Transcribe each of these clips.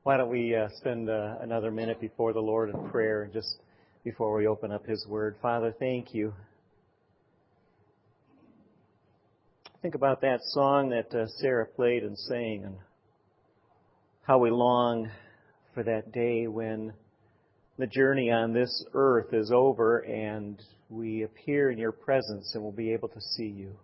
Why don't we spend another minute before the Lord in prayer, just before we open up His Word. Father, thank you. Think about that song that Sarah played and sang, and how we long for that day when the journey on this earth is over and we appear in your presence and we'll be able to see you.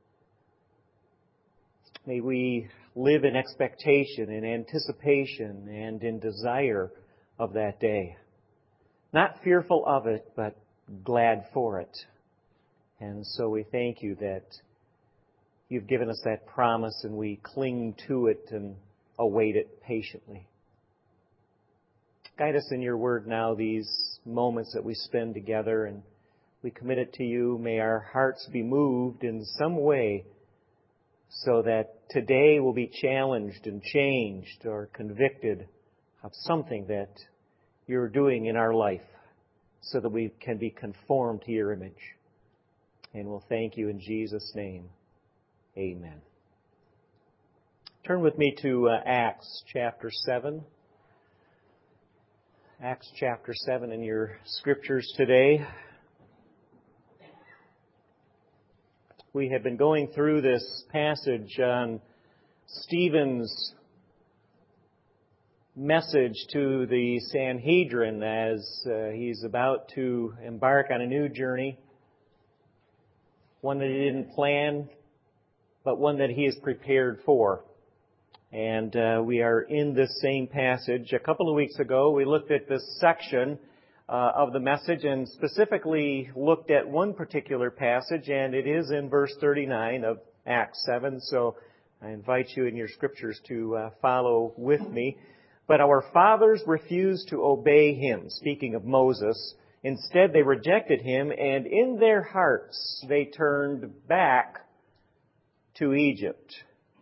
May we live in expectation, in anticipation, and in desire of that day. Not fearful of it, but glad for it. And so we thank you that you've given us that promise and we cling to it and await it patiently. Guide us in your word now, these moments that we spend together, and we commit it to you. May our hearts be moved in some way so that today will be challenged and changed or convicted of something that you're doing in our life so that we can be conformed to your image. And we'll thank you in Jesus' name. Amen. Turn with me to Acts chapter 7. Acts chapter 7 in your scriptures today. We have been going through this passage on Stephen's message to the Sanhedrin as he's about to embark on a new journey, one that he didn't plan, but one that he is prepared for. And we are in this same passage. A couple of weeks ago, we looked at this section of the message and specifically looked at one particular passage, and it is in verse 39 of Acts 7. So I invite you in your scriptures to follow with me. But our fathers refused to obey him, speaking of Moses. Instead, they rejected him, and in their hearts they turned back to Egypt.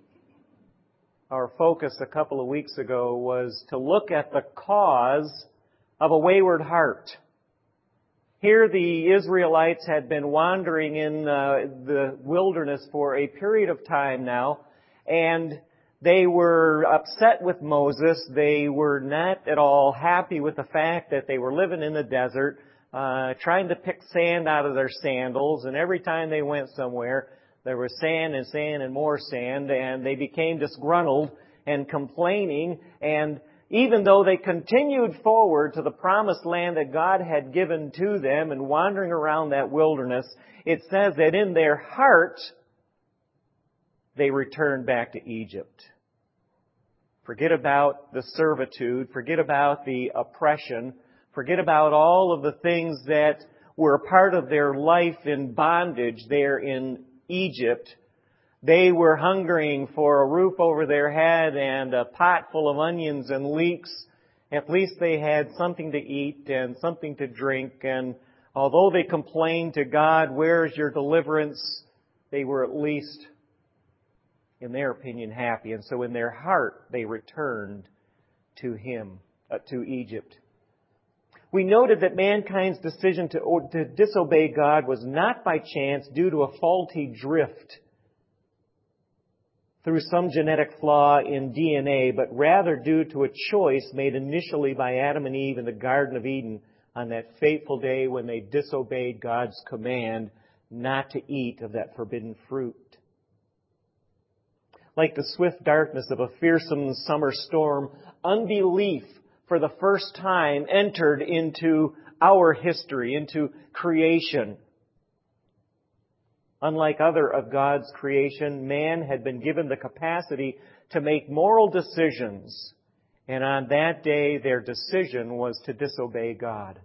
Our focus a couple of weeks ago was to look at the cause of a wayward heart. Here the Israelites had been wandering in the wilderness for a period of time now, and they were upset with Moses. They were not at all happy with the fact that they were living in the desert, trying to pick sand out of their sandals, and every time they went somewhere, there was sand and sand and more sand, and they became disgruntled and complaining. And even though they continued forward to the promised land that God had given to them and wandering around that wilderness, it says that in their heart, they returned back to Egypt. Forget about the servitude, forget about the oppression, forget about all of the things that were a part of their life in bondage there in Egypt. They were hungering for a roof over their head and a pot full of onions and leeks. At least they had something to eat and something to drink. And although they complained to God, "Where is your deliverance?" they were at least, in their opinion, happy. And so in their heart, they returned to him, to Egypt. We noted that mankind's decision to disobey God was not by chance due to a faulty drift through some genetic flaw in DNA, but rather due to a choice made initially by Adam and Eve in the Garden of Eden on that fateful day when they disobeyed God's command not to eat of that forbidden fruit. Like the swift darkness of a fearsome summer storm, unbelief for the first time entered into our history, into creation. Unlike other of God's creation, man had been given the capacity to make moral decisions. And on that day, their decision was to disobey God.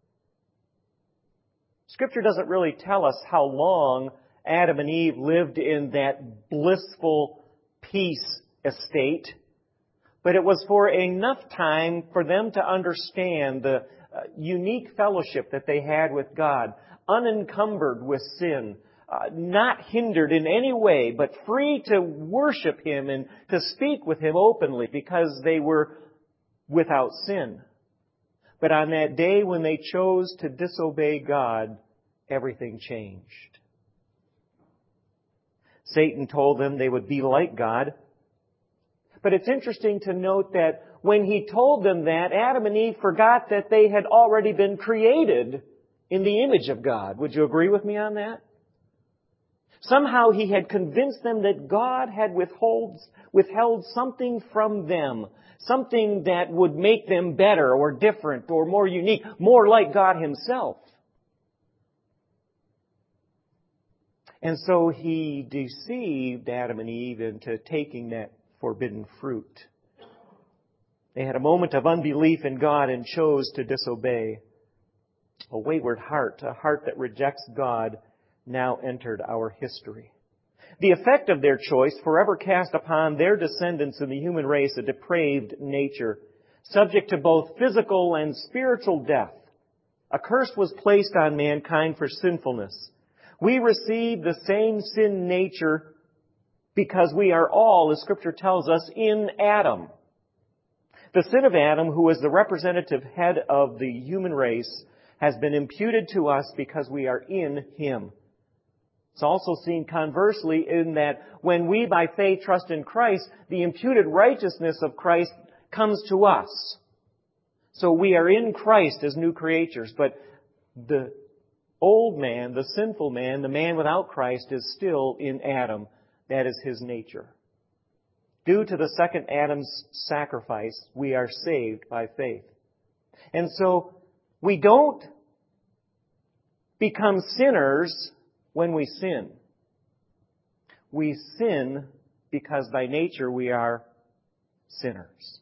Scripture doesn't really tell us how long Adam and Eve lived in that blissful peace estate. But it was for enough time for them to understand the unique fellowship that they had with God, unencumbered with sin, not hindered in any way, but free to worship Him and to speak with Him openly because they were without sin. But on that day when they chose to disobey God, everything changed. Satan told them they would be like God. But it's interesting to note that when He told them that, Adam and Eve forgot that they had already been created in the image of God. Would you agree with me on that? Somehow He had convinced them that God had withheld something from them, something that would make them better or different or more unique, more like God Himself. And so He deceived Adam and Eve into taking that forbidden fruit. They had a moment of unbelief in God and chose to disobey. A wayward heart, a heart that rejects God, now entered our history. The effect of their choice forever cast upon their descendants in the human race a depraved nature, subject to both physical and spiritual death. A curse was placed on mankind for sinfulness. We receive the same sin nature because we are all, as Scripture tells us, in Adam. The sin of Adam, who is the representative head of the human race, has been imputed to us because we are in Him. It's also seen conversely in that when we by faith trust in Christ, the imputed righteousness of Christ comes to us. So we are in Christ as new creatures, but the old man, the sinful man, the man without Christ is still in Adam. That is his nature. Due to the second Adam's sacrifice, we are saved by faith. And so we don't become sinners when we sin. We sin because by nature we are sinners.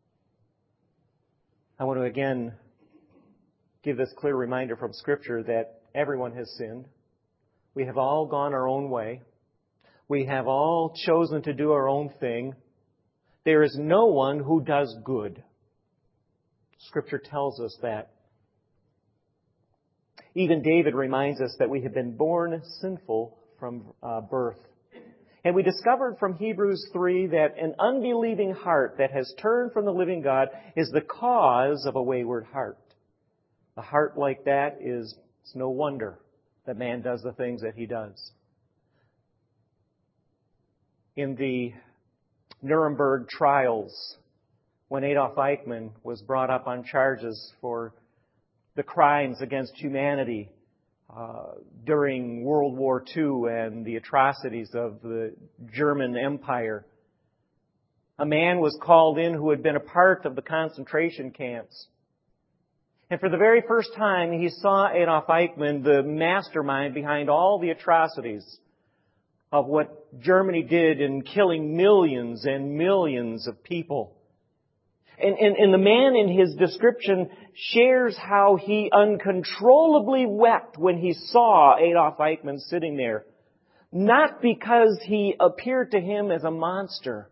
I want to again give this clear reminder from Scripture that everyone has sinned. We have all gone our own way. We have all chosen to do our own thing. There is no one who does good. Scripture tells us that. Even David reminds us that we have been born sinful from birth. And we discovered from Hebrews 3 that an unbelieving heart that has turned from the living God is the cause of a wayward heart. A heart like that it's no wonder that man does the things that he does. In the Nuremberg trials, when Adolf Eichmann was brought up on charges for the crimes against humanity during World War II and the atrocities of the German Empire, a man was called in who had been a part of the concentration camps. And for the very first time, he saw Adolf Eichmann, the mastermind behind all the atrocities of what Germany did in killing millions and millions of people. And the man in his description shares how he uncontrollably wept when he saw Adolf Eichmann sitting there. Not because he appeared to him as a monster,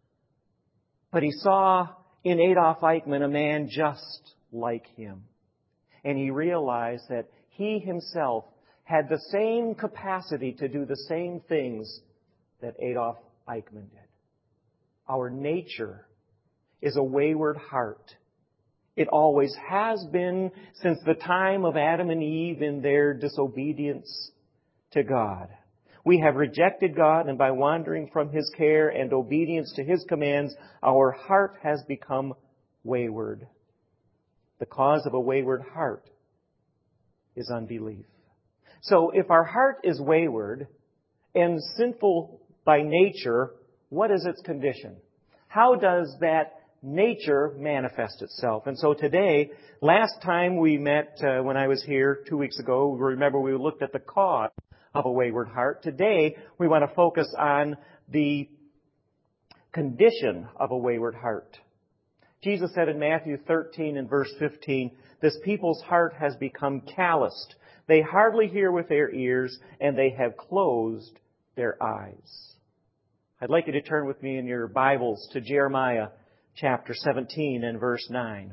but he saw in Adolf Eichmann a man just like him. And he realized that he himself had the same capacity to do the same things that Adolf Eichmann did. Our nature is a wayward heart. It always has been since the time of Adam and Eve in their disobedience to God. We have rejected God, and by wandering from His care and obedience to His commands, our heart has become wayward. The cause of a wayward heart is unbelief. So if our heart is wayward and sinful by nature, what is its condition? How does that nature manifest itself? And so today, last time we met when I was here 2 weeks ago, remember we looked at the cause of a wayward heart. Today, we want to focus on the condition of a wayward heart. Jesus said in Matthew 13 and verse 15, "This people's heart has become calloused. They hardly hear with their ears, and they have closed their eyes." I'd like you to turn with me in your Bibles to Jeremiah chapter 17 and verse 9.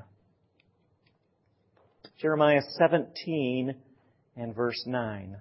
Jeremiah 17 and verse 9.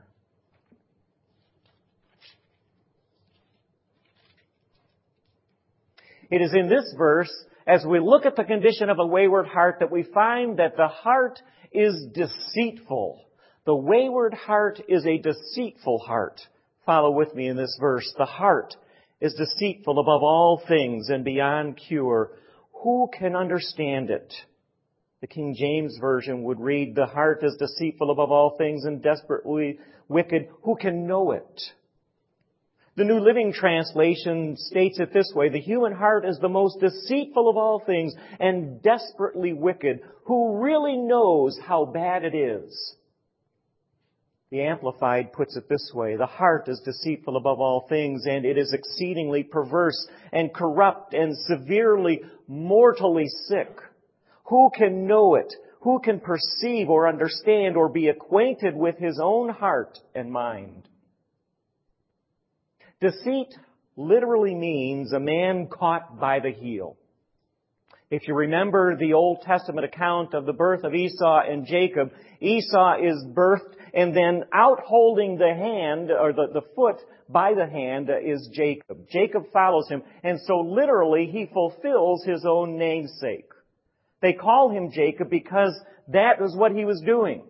It is in this verse, as we look at the condition of a wayward heart, that we find that the heart is deceitful. The wayward heart is a deceitful heart. Follow with me in this verse. The heart is deceitful above all things and beyond cure. Who can understand it? The King James Version would read, the heart is deceitful above all things and desperately wicked. Who can know it? The New Living Translation states it this way, the human heart is the most deceitful of all things and desperately wicked. Who really knows how bad it is? The Amplified puts it this way, the heart is deceitful above all things, and it is exceedingly perverse and corrupt and severely, mortally sick. Who can know it? Who can perceive or understand or be acquainted with his own heart and mind? Deceit literally means a man caught by the heel. If you remember the Old Testament account of the birth of Esau and Jacob, Esau is birthed and then out holding the hand, or the foot by the hand, is Jacob. Jacob follows him, and so literally he fulfills his own namesake. They call him Jacob because that was what he was doing.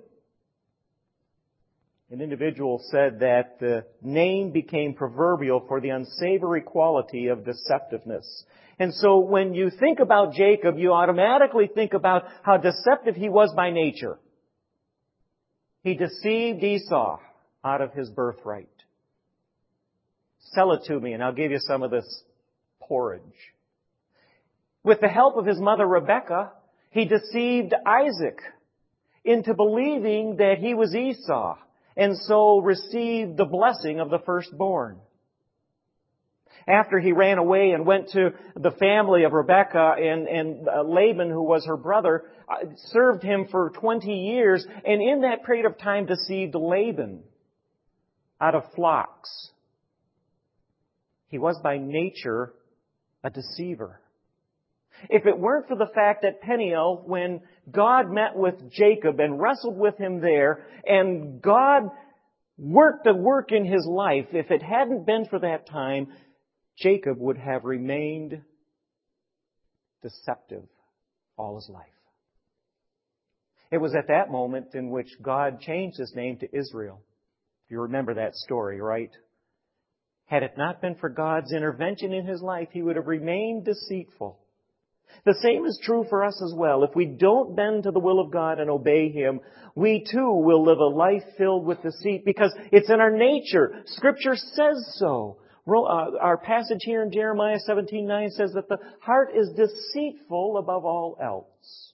An individual said that the name became proverbial for the unsavory quality of deceptiveness. And so when you think about Jacob, you automatically think about how deceptive he was by nature. He deceived Esau out of his birthright. Sell it to me and I'll give you some of this porridge. With the help of his mother Rebekah, he deceived Isaac into believing that he was Esau, and so received the blessing of the firstborn. After he ran away and went to the family of Rebekah, and Laban, who was her brother, served him for 20 years, and in that period of time deceived Laban out of flocks. He was by nature a deceiver. If it weren't for the fact that Peniel, when God met with Jacob and wrestled with him there, and God worked a work in his life, if it hadn't been for that time, Jacob would have remained deceptive all his life. It was at that moment in which God changed his name to Israel. You remember that story, right? Had it not been for God's intervention in his life, he would have remained deceitful. The same is true for us as well. If we don't bend to the will of God and obey Him, we too will live a life filled with deceit because it's in our nature. Scripture says so. Our passage here in Jeremiah 17:9 says that the heart is deceitful above all else.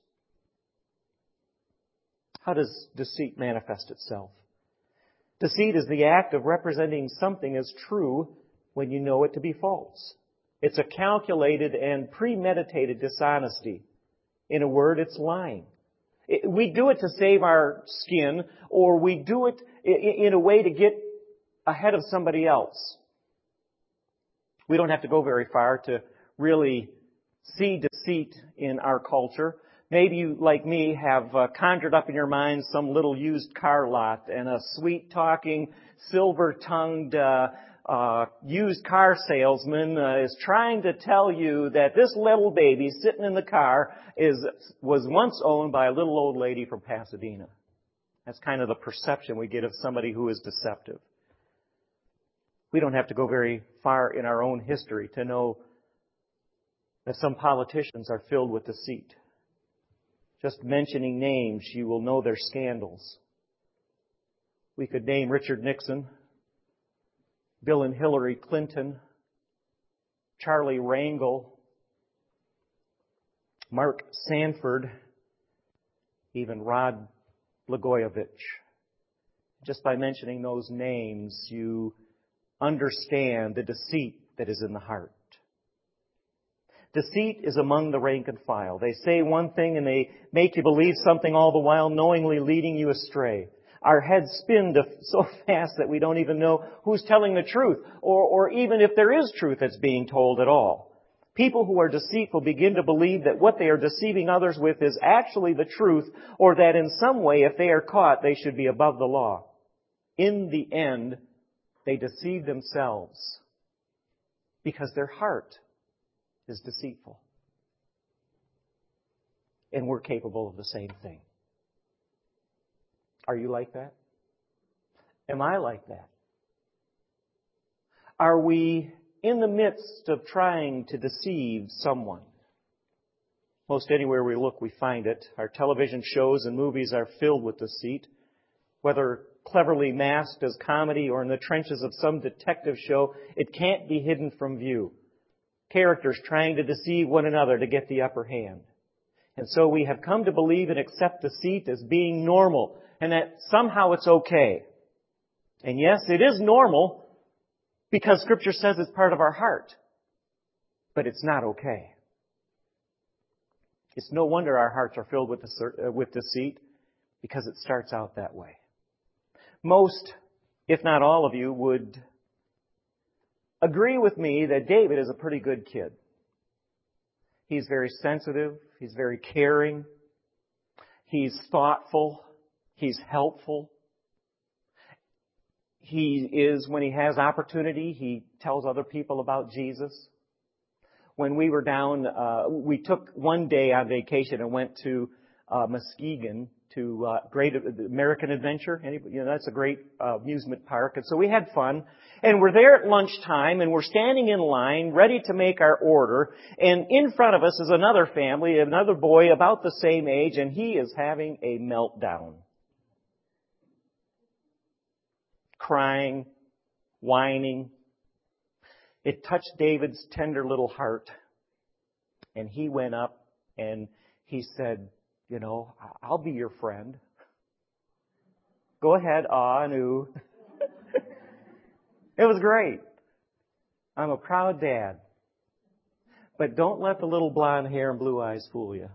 How does deceit manifest itself? Deceit is the act of representing something as true when you know it to be false. It's a calculated and premeditated dishonesty. In a word, it's lying. We do it to save our skin, or we do it in a way to get ahead of somebody else. We don't have to go very far to really see deceit in our culture. Maybe you, like me, have conjured up in your mind some little used car lot, and a sweet-talking, silver-tongued used car salesman is trying to tell you that this little baby sitting in the car was once owned by a little old lady from Pasadena. That's kind of the perception we get of somebody who is deceptive. We don't have to go very far in our own history to know that some politicians are filled with deceit. Just mentioning names, you will know their scandals. We could name Richard Nixon, Bill and Hillary Clinton, Charlie Rangel, Mark Sanford, even Rod Blagojevich. Just by mentioning those names, you understand the deceit that is in the heart. Deceit is among the rank and file. They say one thing and they make you believe something all the while, knowingly leading you astray. Our heads spin so fast that we don't even know who's telling the truth, or even if there is truth that's being told at all. People who are deceitful begin to believe that what they are deceiving others with is actually the truth, or that in some way, if they are caught, they should be above the law. In the end, they deceive themselves because their heart is deceitful. And we're capable of the same thing. Are you like that? Am I like that? Are we in the midst of trying to deceive someone. Most anywhere we look, we find it. Our television shows and movies are filled with deceit, whether cleverly masked as comedy or in the trenches of some detective show. It can't be hidden from view. Characters trying to deceive one another to get the upper hand. And so we have come to believe and accept deceit as being normal, and that somehow it's okay. And yes, it is normal because Scripture says it's part of our heart. But it's not okay. It's no wonder our hearts are filled with deceit, because it starts out that way. Most, if not all of you, would agree with me that David is a pretty good kid. He's very sensitive. He's very caring. He's thoughtful. He's helpful. He is, when he has opportunity, he tells other people about Jesus. When we were down, we took one day on vacation and went to Muskegon to Great American Adventure. That's a great amusement park. And so we had fun. And we're there at lunchtime, and we're standing in line, ready to make our order. And in front of us is another family, another boy about the same age, and he is having a meltdown. Crying, whining. It touched David's tender little heart. And he went up and he said, I'll be your friend. Go ahead, and ooh. It was great. I'm a proud dad. But don't let the little blonde hair and blue eyes fool you.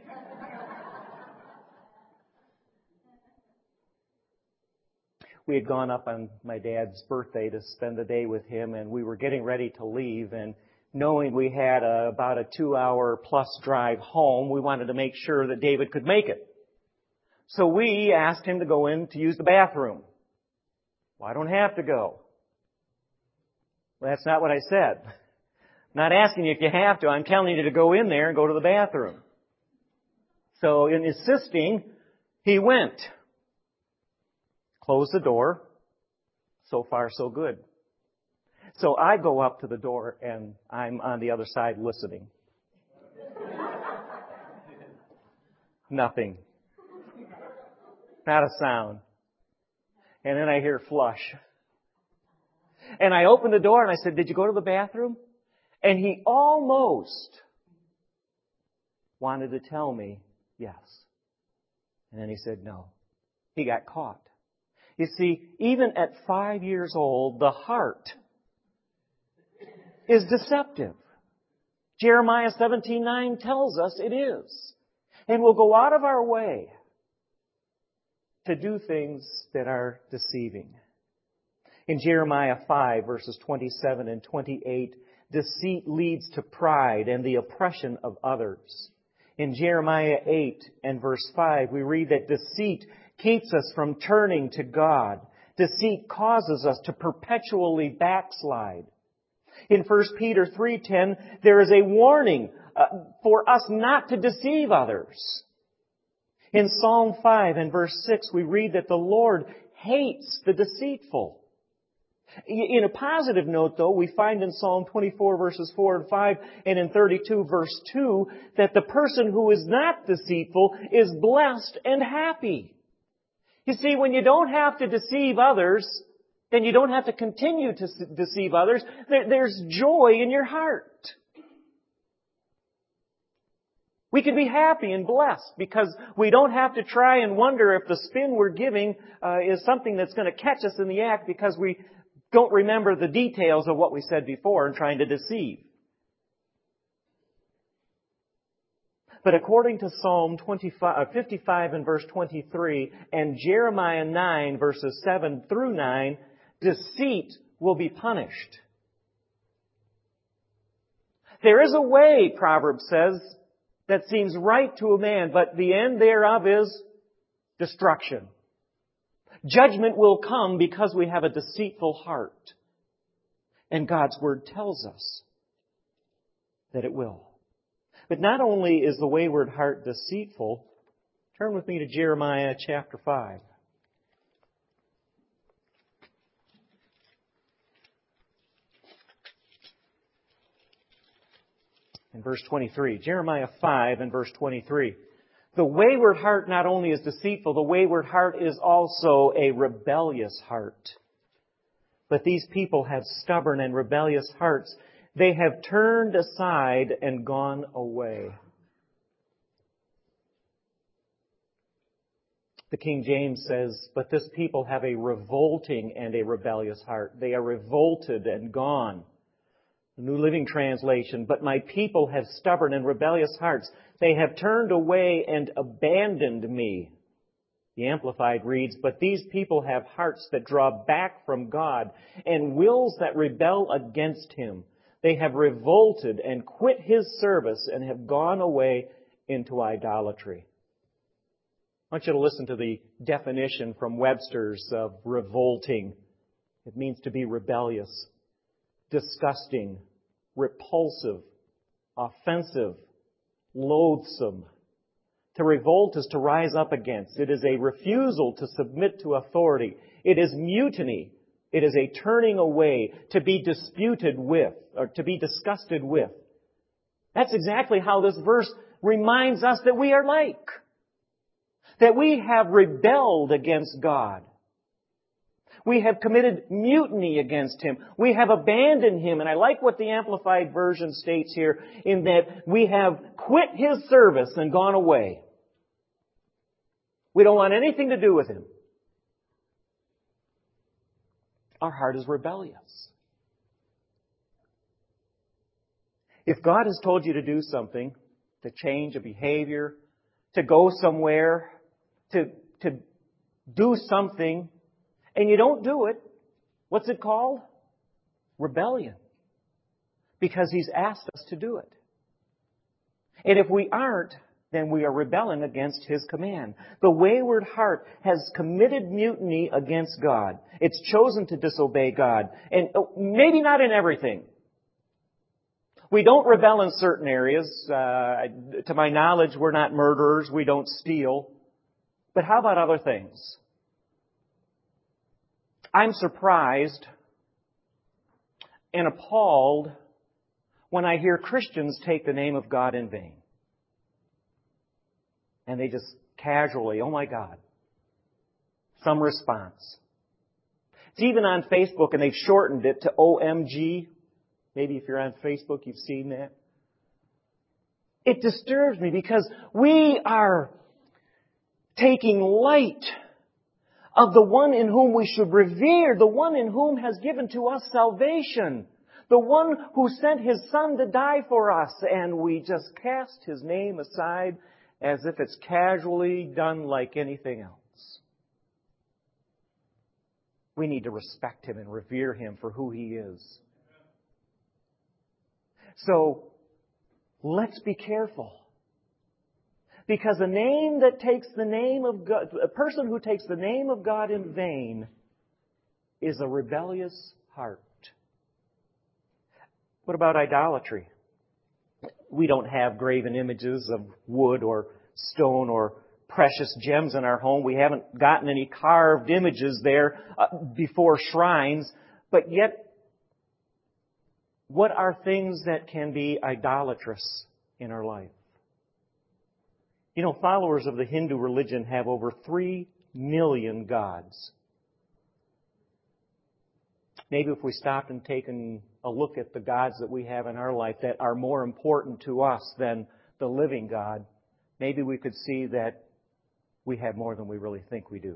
We had gone up on my dad's birthday to spend the day with him, and we were getting ready to leave, and knowing we had about a 2-hour plus drive home, we wanted to make sure that David could make it. So we asked him to go in to use the bathroom. Well, I don't have to go. Well, that's not what I said. I'm not asking you if you have to. I'm telling you to go in there and go to the bathroom. So in insisting, he went. Closed the door. So far, so good. So I go up to the door and I'm on the other side listening. Nothing. Not a sound. And then I hear flush. And I opened the door and I said, "Did you go to the bathroom?" And he almost wanted to tell me yes. And then he said no. He got caught. You see, even at 5 years old, the heart is deceptive. Jeremiah 17:9 tells us it is. And we'll go out of our way to do things that are deceiving. In Jeremiah 5, verses 27 and 28, deceit leads to pride and the oppression of others. In Jeremiah 8 and verse 5, we read that deceit keeps us from turning to God. Deceit causes us to perpetually backslide. In 1 Peter 3:10, there is a warning for us not to deceive others. In Psalm 5 and verse 6, we read that the Lord hates the deceitful. In a positive note, though, we find in Psalm 24 verses 4 and 5 and in 32 verse 2 that the person who is not deceitful is blessed and happy. You see, when you don't have to deceive others, then you don't have to continue to deceive others. There's joy in your heart. We can be happy and blessed because we don't have to try and wonder if the spin we're giving is something that's going to catch us in the act because we don't remember the details of what we said before and trying to deceive. But according to Psalm 55 and verse 23 and Jeremiah 9 verses 7 through 9, deceit will be punished. There is a way, Proverbs says, that seems right to a man, but the end thereof is destruction. Judgment will come because we have a deceitful heart. And God's Word tells us that it will. But not only is the wayward heart deceitful, turn with me to Jeremiah chapter 5. in verse 23. Jeremiah 5 and verse 23. The wayward heart not only is deceitful, the wayward heart is also a rebellious heart. But these people have stubborn and rebellious hearts. They have turned aside and gone away. The King James says, but this people have a revolting and a rebellious heart. They are revolted and gone. The New Living Translation, but my people have stubborn and rebellious hearts. They have turned away and abandoned me. The Amplified reads, but these people have hearts that draw back from God and wills that rebel against Him. They have revolted and quit His service and have gone away into idolatry. I want you to listen to the definition from Webster's of revolting. It means to be rebellious, disgusting, repulsive, offensive, loathsome. To revolt is to rise up against. It is a refusal to submit to authority. It is mutiny. It is a turning away, to be disputed with, or to be disgusted with. That's exactly how this verse reminds us that we are like. That we have rebelled against God. We have committed mutiny against Him. We have abandoned Him. And I like what the Amplified Version states here, in that we have quit His service and gone away. We don't want anything to do with Him. Our heart is rebellious. If God has told you to do something, to change a behavior, to go somewhere, to do something, and you don't do it, what's it called? Rebellion. Because He's asked us to do it. And if we aren't, then we are rebelling against His command. The wayward heart has committed mutiny against God. It's chosen to disobey God. And maybe not in everything. We don't rebel in certain areas. To my knowledge, we're not murderers. We don't steal. But how about other things? I'm surprised and appalled when I hear Christians take the name of God in vain. And they just casually, oh my God, some response. It's even on Facebook, and they've shortened it to OMG. Maybe if you're on Facebook, you've seen that. It disturbs me because we are taking light of the one in whom we should revere, the one in whom has given to us salvation, the one who sent His Son to die for us, and we just cast His name aside as if it's casually done like anything else. We need to respect Him and revere Him for who He is. So, let's be careful. Because a name that takes the name of God, a person who takes the name of God in vain is a rebellious heart. What about idolatry? We don't have graven images of wood or stone or precious gems in our home. We haven't gotten any carved images there before shrines. But yet, what are things that can be idolatrous in our life? You know, followers of the Hindu religion have over 3 million gods. Maybe if we stopped and taken a look at the gods that we have in our life that are more important to us than the living God, maybe we could see that we have more than we really think we do.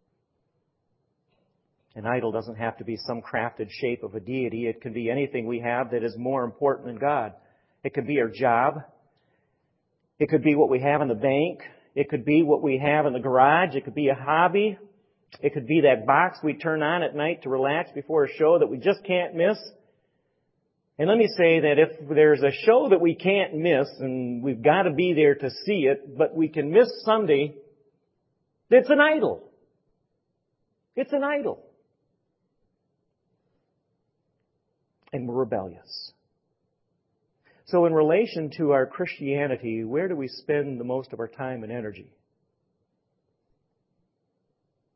An idol doesn't have to be some crafted shape of a deity. It can be anything we have that is more important than God. It could be our job. It could be what we have in the bank. It could be what we have in the garage. It could be a hobby. It could be that box we turn on at night to relax before a show that we just can't miss. And let me say that if there's a show that we can't miss, and we've got to be there to see it, but we can miss Sunday, it's an idol. It's an idol. And we're rebellious. So in relation to our Christianity, where do we spend the most of our time and energy?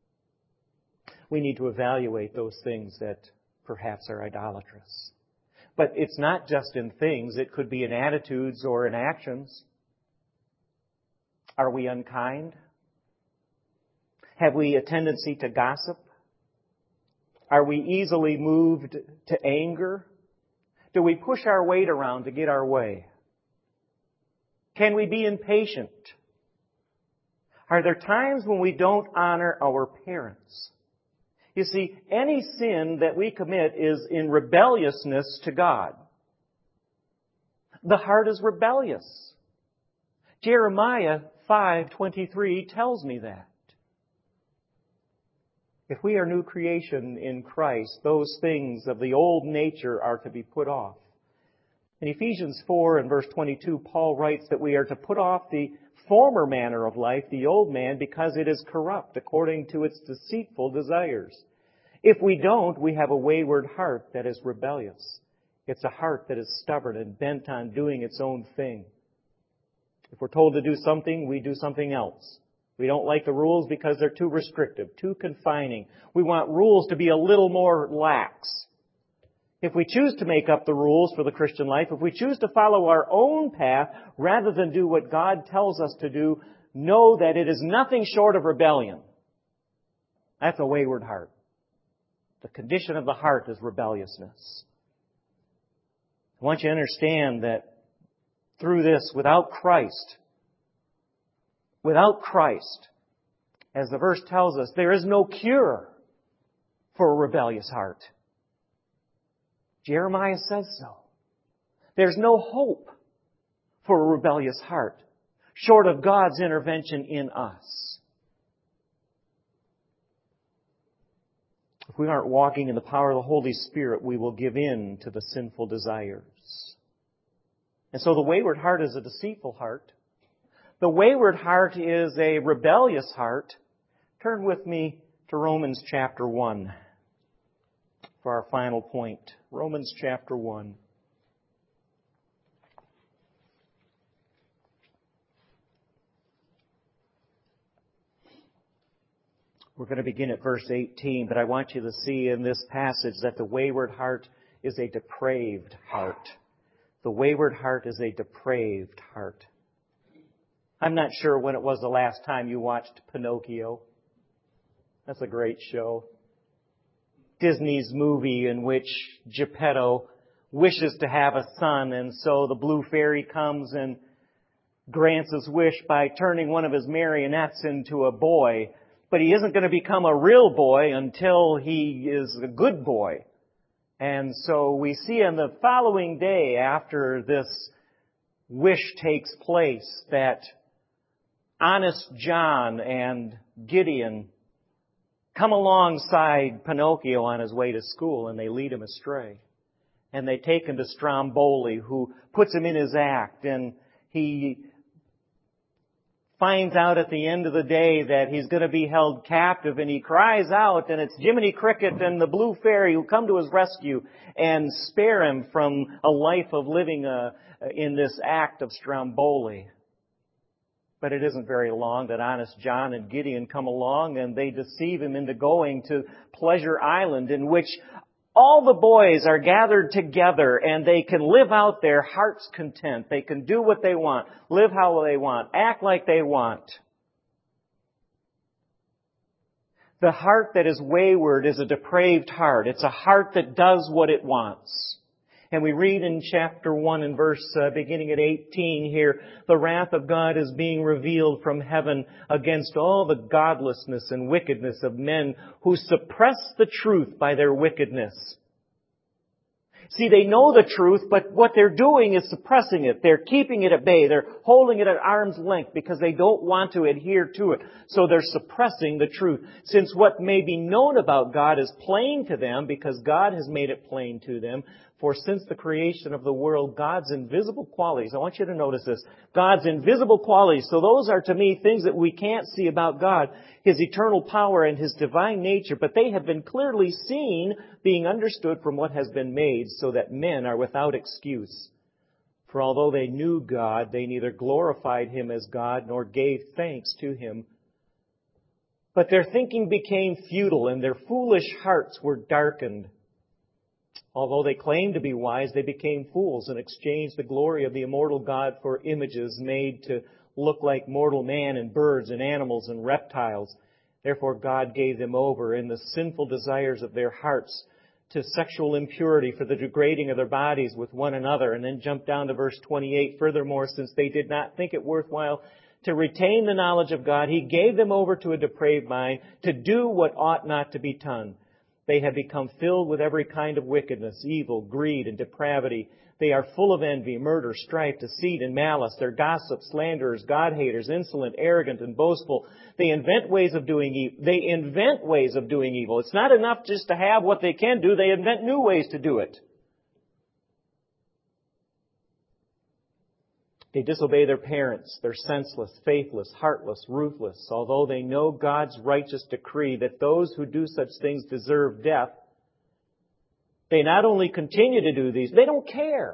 We need to evaluate those things that perhaps are idolatrous. But it's not just in things. It could be in attitudes or in actions. Are we unkind? Have we a tendency to gossip? Are we easily moved to anger? Do we push our weight around to get our way? Can we be impatient? Are there times when we don't honor our parents? You see, any sin that we commit is in rebelliousness to God. The heart is rebellious. Jeremiah 5:23 tells me that. If we are new creation in Christ, those things of the old nature are to be put off. In Ephesians 4 and verse 22, Paul writes that we are to put off the former manner of life, the old man, because it is corrupt according to its deceitful desires. If we don't, we have a wayward heart that is rebellious. It's a heart that is stubborn and bent on doing its own thing. If we're told to do something, we do something else. We don't like the rules because they're too restrictive, too confining. We want rules to be a little more lax. If we choose to make up the rules for the Christian life, if we choose to follow our own path rather than do what God tells us to do, know that it is nothing short of rebellion. That's a wayward heart. The condition of the heart is rebelliousness. I want you to understand that through this, without Christ, as the verse tells us, there is no cure for a rebellious heart. Jeremiah says so. There's no hope for a rebellious heart, short of God's intervention in us. If we aren't walking in the power of the Holy Spirit, we will give in to the sinful desires. And so the wayward heart is a deceitful heart. The wayward heart is a rebellious heart. Turn with me to Romans chapter 1 for our final point. Romans chapter 1. We're going to begin at verse 18, but I want you to see in this passage that the wayward heart is a depraved heart. The wayward heart is a depraved heart. I'm not sure when it was the last time you watched Pinocchio. That's a great show. Disney's movie in which Geppetto wishes to have a son, and so the blue fairy comes and grants his wish by turning one of his marionettes into a boy. But he isn't going to become a real boy until he is a good boy. And so we see on the following day after this wish takes place that Honest John and Gideon come alongside Pinocchio on his way to school, and they lead him astray. And they take him to Stromboli, who puts him in his act, and he finds out at the end of the day that he's going to be held captive, and he cries out, and it's Jiminy Cricket and the Blue Fairy who come to his rescue and spare him from a life of living in this act of Stromboli. But it isn't very long that Honest John and Gideon come along and they deceive him into going to Pleasure Island, in which all the boys are gathered together and they can live out their heart's content. They can do what they want, live how they want, act like they want. The heart that is wayward is a depraved heart. It's a heart that does what it wants. And we read in chapter 1 and verse beginning at 18 here, the wrath of God is being revealed from heaven against all the godlessness and wickedness of men who suppress the truth by their wickedness. See, they know the truth, but what they're doing is suppressing it. They're keeping it at bay. They're holding it at arm's length because they don't want to adhere to it. So they're suppressing the truth. Since what may be known about God is plain to them because God has made it plain to them. For since the creation of the world, God's invisible qualities, I want you to notice this, God's invisible qualities, so those are to me things that we can't see about God, His eternal power and His divine nature, but they have been clearly seen, being understood from what has been made, so that men are without excuse. For although they knew God, they neither glorified Him as God nor gave thanks to Him. But their thinking became futile and their foolish hearts were darkened. Although they claimed to be wise, they became fools and exchanged the glory of the immortal God for images made to look like mortal man and birds and animals and reptiles. Therefore God gave them over in the sinful desires of their hearts to sexual impurity for the degrading of their bodies with one another. And then jump down to verse 28. Furthermore, since they did not think it worthwhile to retain the knowledge of God, He gave them over to a depraved mind to do what ought not to be done. They have become filled with every kind of wickedness, evil, greed, and depravity. They are full of envy, murder, strife, deceit, and malice. They're gossips, slanderers, God-haters, insolent, arrogant, and boastful. They invent ways of doing evil. It's not enough just to have what they can do. They invent new ways to do it. They disobey their parents. They're senseless, faithless, heartless, ruthless. Although they know God's righteous decree that those who do such things deserve death, they not only continue to do these, they don't care.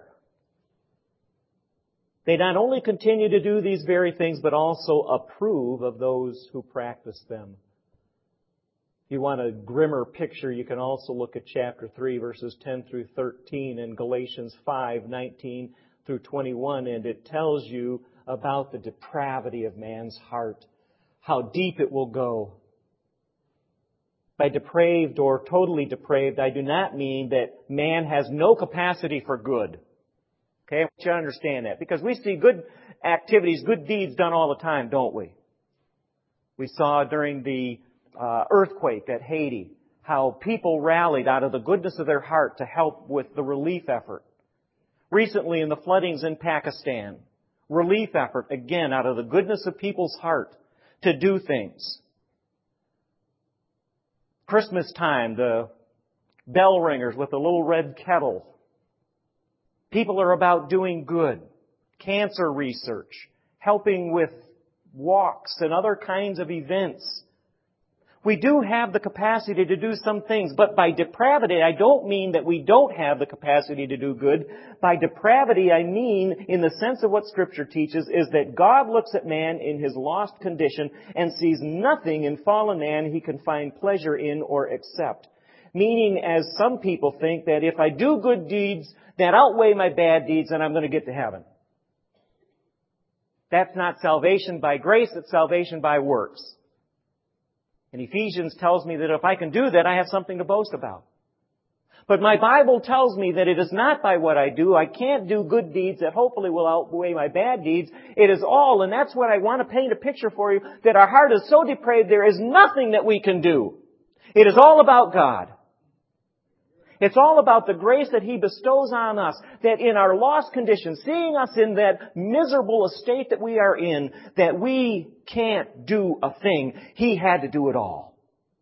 They not only continue to do these very things, but also approve of those who practice them. If you want a grimmer picture, you can also look at chapter 3, verses 10 through 13, and Galatians 5, 19 through 21, and it tells you about the depravity of man's heart, how deep it will go. By depraved or totally depraved, I do not mean that man has no capacity for good. Okay, I want you to understand that. Because we see good activities, good deeds done all the time, don't we? We saw during the earthquake at Haiti how people rallied out of the goodness of their heart to help with the relief effort. Recently in the floodings in Pakistan, relief effort, again, out of the goodness of people's heart to do things. Christmas time, the bell ringers with the little red kettle. People are about doing good. Cancer research, helping with walks and other kinds of events. We do have the capacity to do some things, but by depravity, I don't mean that we don't have the capacity to do good. By depravity, I mean, in the sense of what Scripture teaches, is that God looks at man in his lost condition and sees nothing in fallen man He can find pleasure in or accept. Meaning, as some people think, that if I do good deeds that outweigh my bad deeds, then I'm going to get to heaven. That's not salvation by grace, it's salvation by works. And Ephesians tells me that if I can do that, I have something to boast about. But my Bible tells me that it is not by what I do. I can't do good deeds that hopefully will outweigh my bad deeds. It is all, and that's what I want to paint a picture for you, that our heart is so depraved there is nothing that we can do. It is all about God. It's all about the grace that He bestows on us, that in our lost condition, seeing us in that miserable estate that we are in, that we can't do a thing. He had to do it all.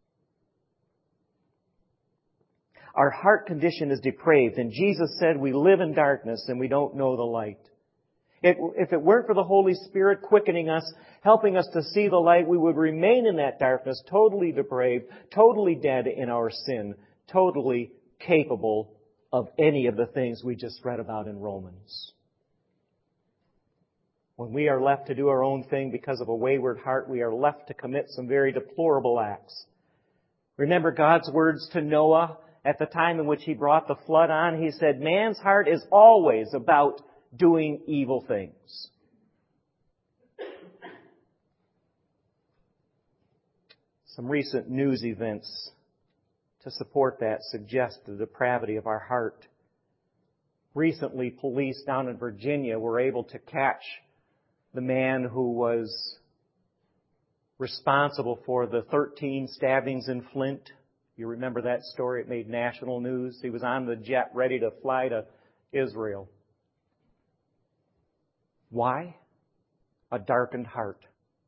Our heart condition is depraved, and Jesus said we live in darkness and we don't know the light. If it weren't for the Holy Spirit quickening us, helping us to see the light, we would remain in that darkness, totally depraved, totally dead in our sin, totally capable of any of the things we just read about in Romans. When we are left to do our own thing because of a wayward heart, we are left to commit some very deplorable acts. Remember God's words to Noah at the time in which He brought the flood on. He said, man's heart is always about doing evil things. Some recent news events to support that suggest the depravity of our heart. Recently, police down in Virginia were able to catch the man who was responsible for the 13 stabbings in Flint. You remember that story? It made national news. He was on the jet ready to fly to Israel. Why? A darkened heart.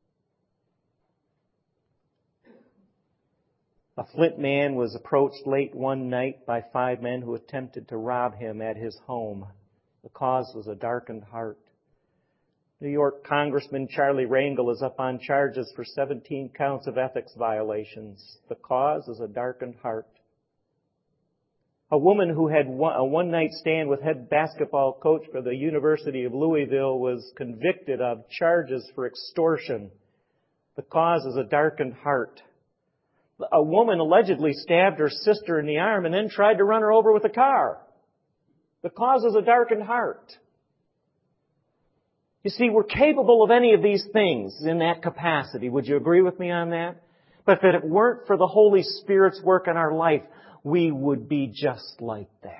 A Flint man was approached late one night by 5 men who attempted to rob him at his home. The cause was a darkened heart. New York Congressman Charlie Rangel is up on charges for 17 counts of ethics violations. The cause is a darkened heart. A woman who had a one-night stand with head basketball coach for the University of Louisville was convicted of charges for extortion. The cause is a darkened heart. A woman allegedly stabbed her sister in the arm and then tried to run her over with a car. The cause is a darkened heart. You see, we're capable of any of these things in that capacity. Would you agree with me on that? But if it weren't for the Holy Spirit's work in our life, we would be just like that.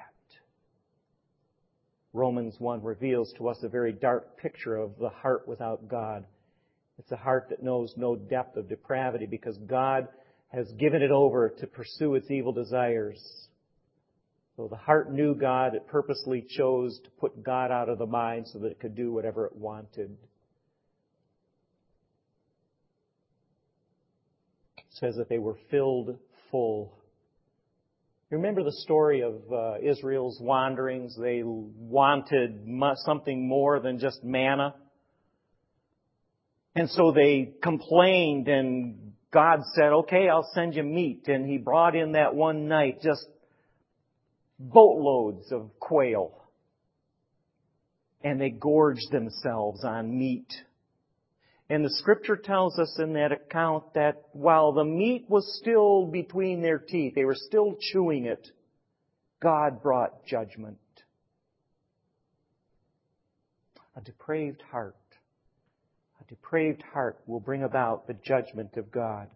Romans 1 reveals to us a very dark picture of the heart without God. It's a heart that knows no depth of depravity because God has given it over to pursue its evil desires. So the heart knew God. It purposely chose to put God out of the mind so that it could do whatever it wanted. It says that they were filled full. You remember the story of Israel's wanderings? They wanted something more than just manna. And so they complained, and God said, okay, I'll send you meat. And He brought in that one night just boatloads of quail. And they gorged themselves on meat. And the Scripture tells us in that account that while the meat was still between their teeth, they were still chewing it, God brought judgment. A depraved heart. A depraved heart will bring about the judgment of God.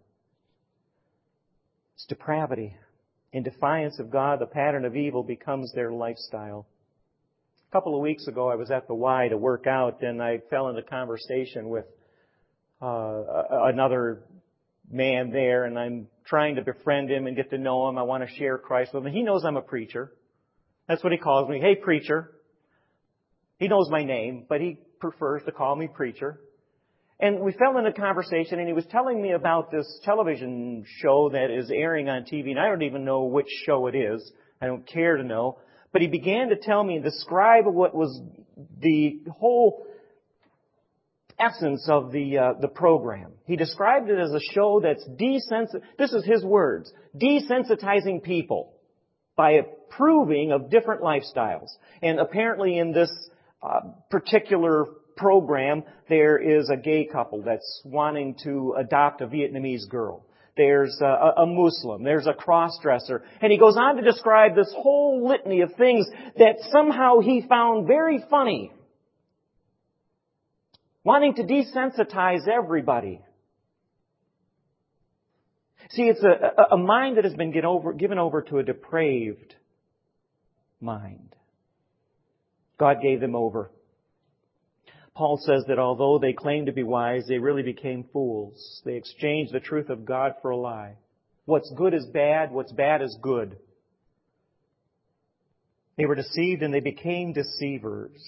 It's depravity. In defiance of God, the pattern of evil becomes their lifestyle. A couple of weeks ago, I was at the Y to work out, and I fell into conversation with another man there, and I'm trying to befriend him and get to know him. I want to share Christ with him. He knows I'm a preacher. That's what he calls me. Hey, preacher. He knows my name, but he prefers to call me preacher. And we fell into conversation, and he was telling me about this television show that is airing on TV, and I don't even know which show it is. I don't care to know. But he began to tell me and describe what was the whole essence of the program. He described it as a show that's this is his words, desensitizing people by approving of different lifestyles. And apparently in this particular program, there is a gay couple that's wanting to adopt a Vietnamese girl. There's a Muslim. There's a cross-dresser. And he goes on to describe this whole litany of things that somehow he found very funny. Wanting to desensitize everybody. See, it's a mind that has been given over to a depraved mind. God gave them over. Paul says that although they claimed to be wise, they really became fools. They exchanged the truth of God for a lie. What's good is bad, what's bad is good. They were deceived and they became deceivers.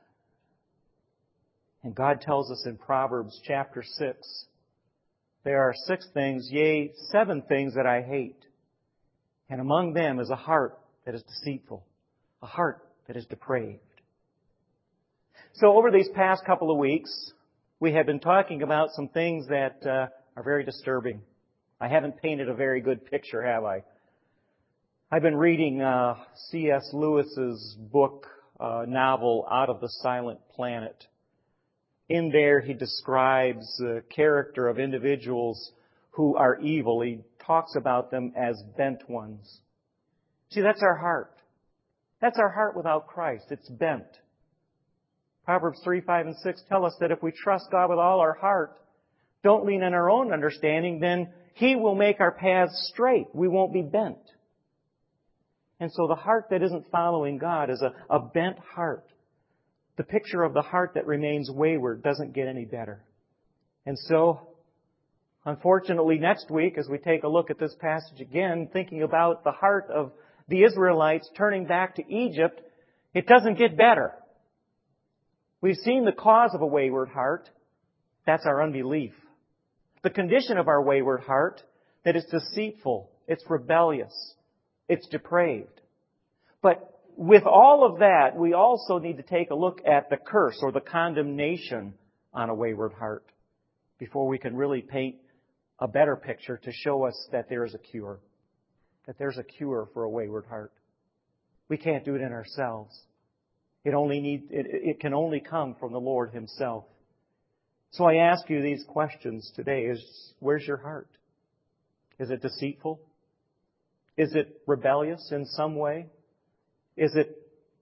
And God tells us in Proverbs chapter 6, there are 6 things, yea, 7 things that I hate. And among them is a heart that is deceitful, a heart that is depraved. So over these past couple of weeks, we have been talking about some things that are very disturbing. I haven't painted a very good picture, have I? I've been reading C.S. Lewis's book, novel, Out of the Silent Planet. In there, he describes the character of individuals who are evil. He talks about them as bent ones. See, that's our heart. That's our heart without Christ. It's bent. Proverbs 3, 5, and 6 tell us that if we trust God with all our heart, don't lean on our own understanding, then He will make our paths straight. We won't be bent. And so the heart that isn't following God is a bent heart. The picture of the heart that remains wayward doesn't get any better. And so, unfortunately, next week, as we take a look at this passage again, thinking about the heart of the Israelites turning back to Egypt, it doesn't get better. We've seen the cause of a wayward heart. That's our unbelief. The condition of our wayward heart, that it's deceitful, it's rebellious, it's depraved. But with all of that, we also need to take a look at the curse or the condemnation on a wayward heart before we can really paint a better picture to show us that there is a cure. That there's a cure for a wayward heart. We can't do it in ourselves. It can only come from the Lord Himself. So I ask you these questions today. Where's your heart? Is it deceitful? Is it rebellious in some way? Is it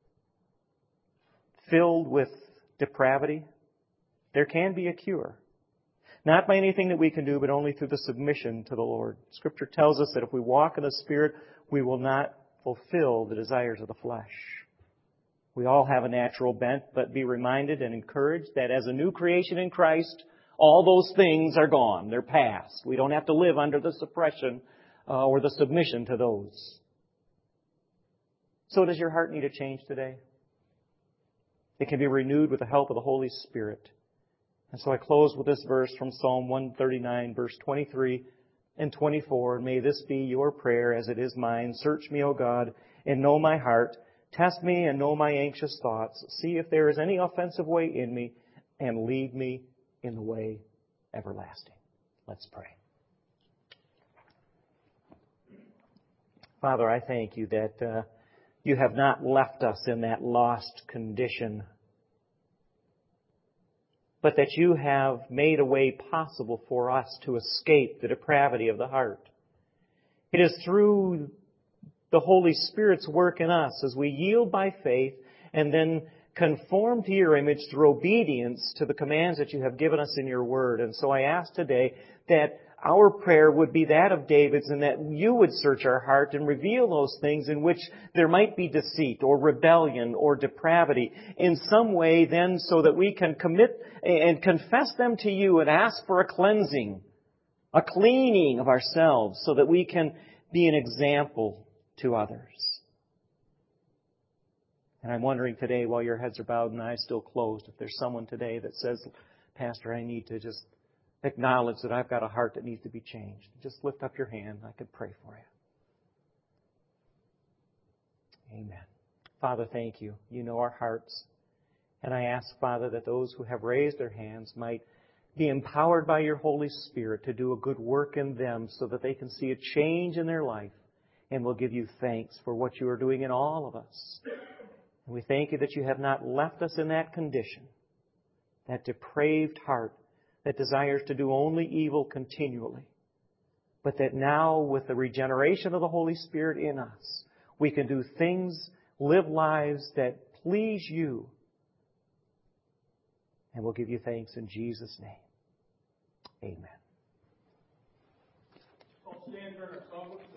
filled with depravity? There can be a cure. Not by anything that we can do, but only through the submission to the Lord. Scripture tells us that if we walk in the Spirit, we will not fulfill the desires of the flesh. We all have a natural bent, but be reminded and encouraged that as a new creation in Christ, all those things are gone. They're past. We don't have to live under the suppression or the submission to those. So does your heart need a change today? It can be renewed with the help of the Holy Spirit. And so I close with this verse from Psalm 139, verse 23 and 24. May this be your prayer as it is mine. Search me, O God, and know my heart. Test me and know my anxious thoughts. See if there is any offensive way in me, and lead me in the way everlasting. Let's pray. Father, I thank you that you have not left us in that lost condition, but that you have made a way possible for us to escape the depravity of the heart. It is through the Holy Spirit's work in us as we yield by faith and then conform to your image through obedience to the commands that you have given us in your word. And so I ask today that our prayer would be that of David's, and that you would search our heart and reveal those things in which there might be deceit or rebellion or depravity in some way, then so that we can commit and confess them to you and ask for a cleansing, a cleaning of ourselves, so that we can be an example to others. And I'm wondering today, while your heads are bowed and eyes still closed, if there's someone today that says, Pastor, I need to just acknowledge that I've got a heart that needs to be changed. Just lift up your hand. I could pray for you. Amen. Father, thank you. You know our hearts. And I ask, Father, that those who have raised their hands might be empowered by your Holy Spirit to do a good work in them so that they can see a change in their life, and will give you thanks for what you are doing in all of us. And we thank you that you have not left us in that condition, that depraved heart that desires to do only evil continually, but that now with the regeneration of the Holy Spirit in us, we can do things, live lives that please you. And we'll give you thanks in Jesus' name. Amen.